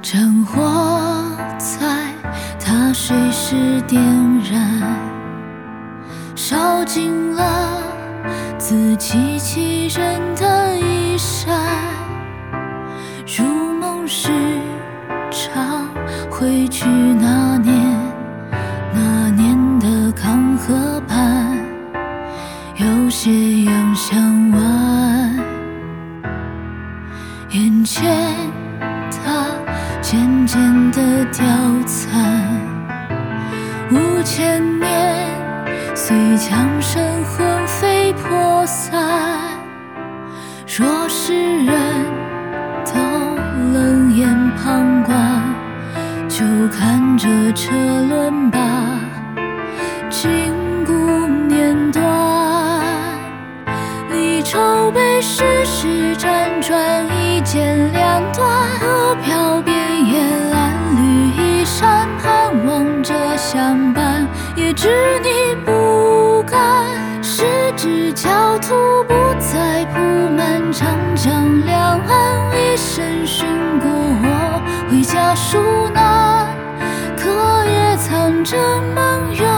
战火在它随时点燃，烧尽了自欺欺人的衣衫。如梦时常回去那年的康河畔，有些洋香湾，眼前它渐渐地凋残。5000年，随枪声魂飞魄散。若世人都冷眼旁观，就看这车轮把筋骨碾断。离愁悲世事辗转，一剑两断。河漂边沿，褴褛衣衫，盼望着相伴，也知你不甘。十指交途，不再铺满长江两岸。一生寻过我，回家树难，可也藏着梦游。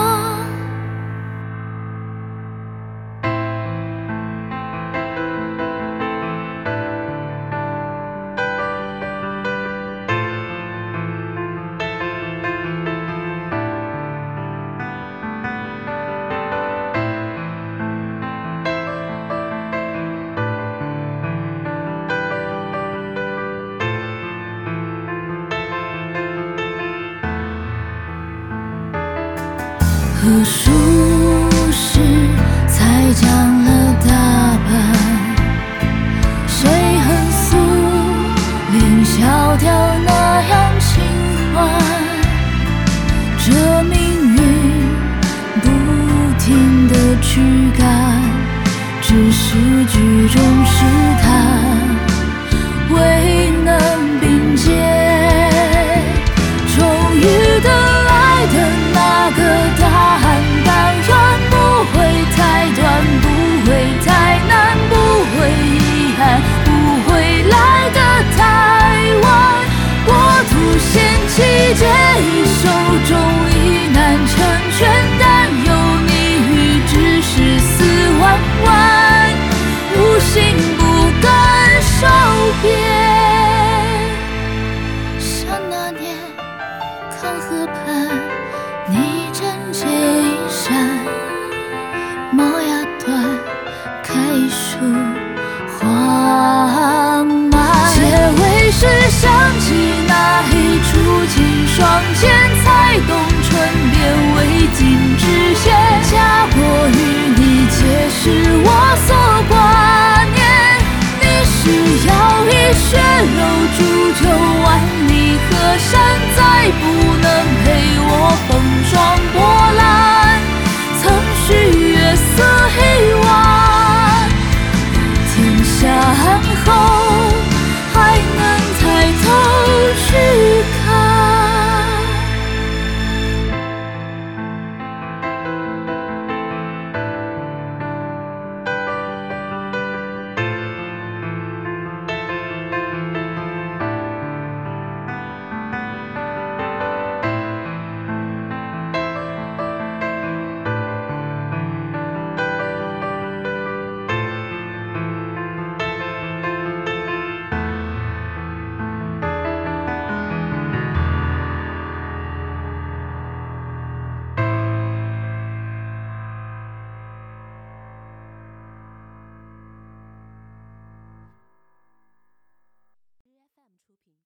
何处时才讲了大半？谁横诉连萧条那样轻缓？这命运不停地驱赶，只是剧中试探，未能并肩。终于等来的那个答案，但愿不会太短，不会太难，不会遗憾，不会来得太晚。国土献祭，借一手中已难成全，但有你与之事4万万，无心不甘受骗。像那年康河畔，你针结衣衫，毛牙断，开一束花蔓。结尾时想起那一触景双剑，